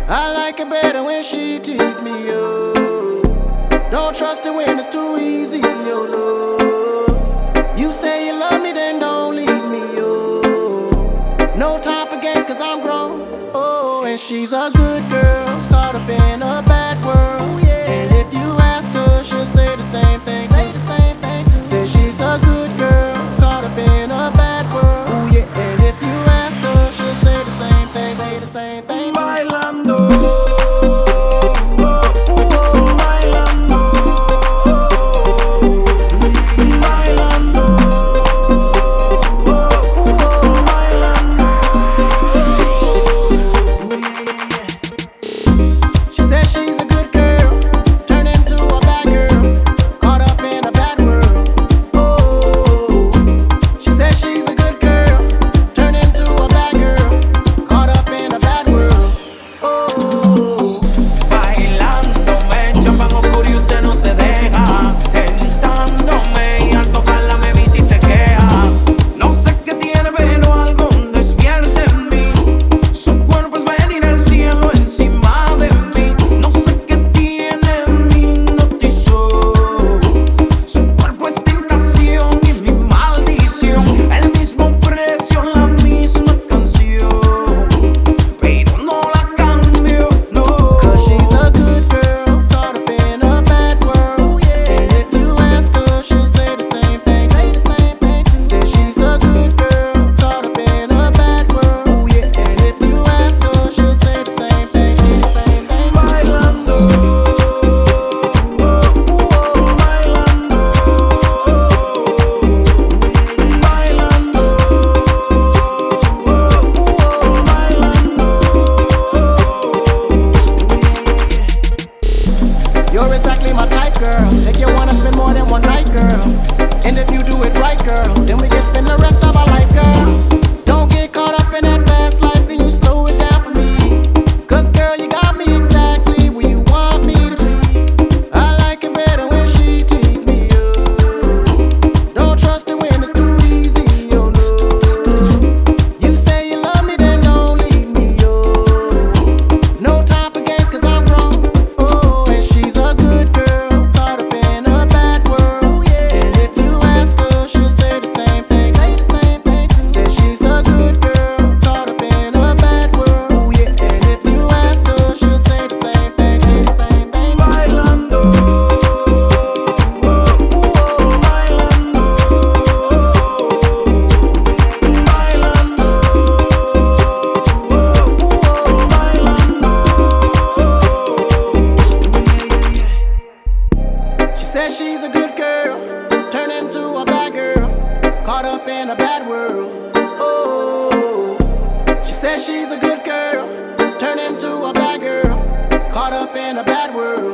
I like it better when she tease me, oh. Don't trust it when it's too easy, oh Lord. You say you love me, then don't leave me, oh. No time for games, cause I'm grown, oh. And she's a good girl, caught up in a bad world, yeah. And if you ask her, she'll say the same thing, too. Say she's a good girl, caught up in a bad world, oh yeah. And if you ask her, she'll say the same thing, too. Bailando. You're exactly my type, girl. Make you wanna spend more than one night, girl. And if you do it right, girl, then we can spend the rest of our life, girl. Don't get caught up in that fast life and you slow it down for me. Cause girl, you got me exactly where you want me to be. I like it better when she tease me, oh. Don't trust it when it's too easy, oh no. You say you love me, then don't leave me, oh. No time for games, cause I'm grown, oh. And she's a good girl, caught up in a bad world, yeah. And if you ask her, she'll say the same thing, too. Say she's a good girl, caught up in a bad world, yeah. And if you ask her, she'll say the same thing, Bailando. She says she's a good girl, turned into a bad girl, caught up in a bad world. Oh, she says she's a good girl, turned into a bad girl, caught up in a bad world.